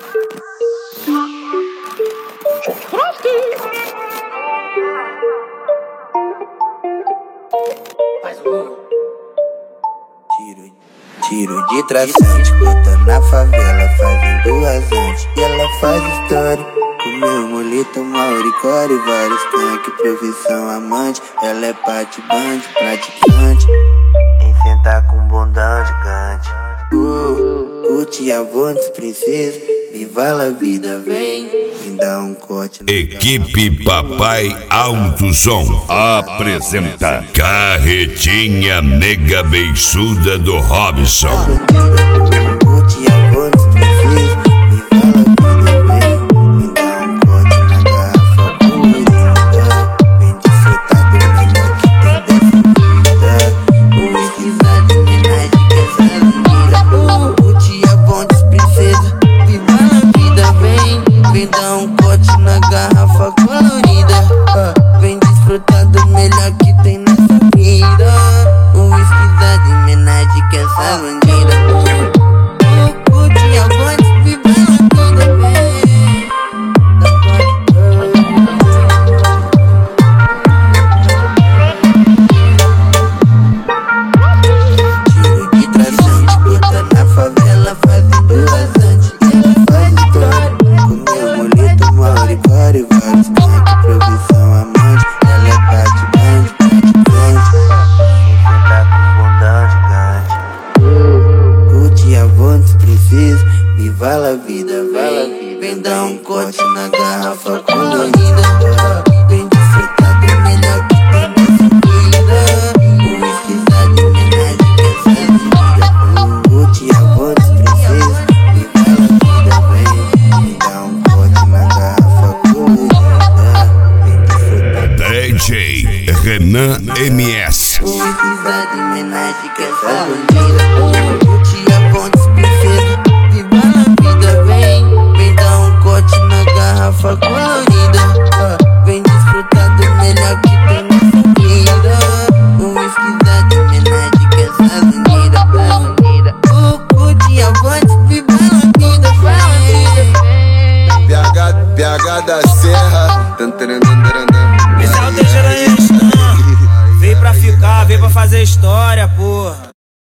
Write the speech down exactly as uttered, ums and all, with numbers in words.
Tiro, tiro de traçante, bota na favela, fazendo rasante. E ela faz história, comeu molito, mauricore, vários tanques, profissão amante. Ela é parte band, praticante, em sentar com bundão gigante. Uh, curte a voz, princesa, viva a vida, vem, me dá um corte. Equipe Papai Alto Som apresenta Carretinha Nega Beiçuda do Robson. Curte a voz, princesa, viva a vida, vem, me dá um corte na garrafa colorida. Vem desfrutar do melhor que tem dessa vida. Um esquisado homenagem que essa linda. Uh, curte a voz, princesa, viva a vida, vem, vem dar um corte na garrafa colorida. uh, Vem desfrutar do melhor que tem nessa vida. Um esquisado homenagem que essa bandida. uh, Curte a voz, viva a vida, vem. Tiro de traçante, bota na favela, fazendo rasante. Ela faz história, comeu molito, mauricore, vários tanques, profissão amante. Ela é parte band, praticante, sem sentar com bundão gigante. Curte a voz, princesa, viva a vida, vem, vem dar um corte na garrafa colorida. Vem desfrutar do melhor que tem nessa vida. Um esquisado homenagem que essa vida. Curte a voz, princesa, viva a vida, vem, vem dar um corte na garrafa colorida. Vem desfrutar D J Renan M S. um esquisado homenagem que essa bandida. Curte a voz, princesa, viva a vida, vem, vem dar um corte na garrafa colorida. uh, Vem desfrutar do melhor que tem nessa vida. Um esquisado homenagem que essa bandida, bandida. Uh, curte a voz, viva a vida, vem. P H, P H da Serra. Esse é o D J da Restan. Veio pra ficar, veio pra fazer história, porra.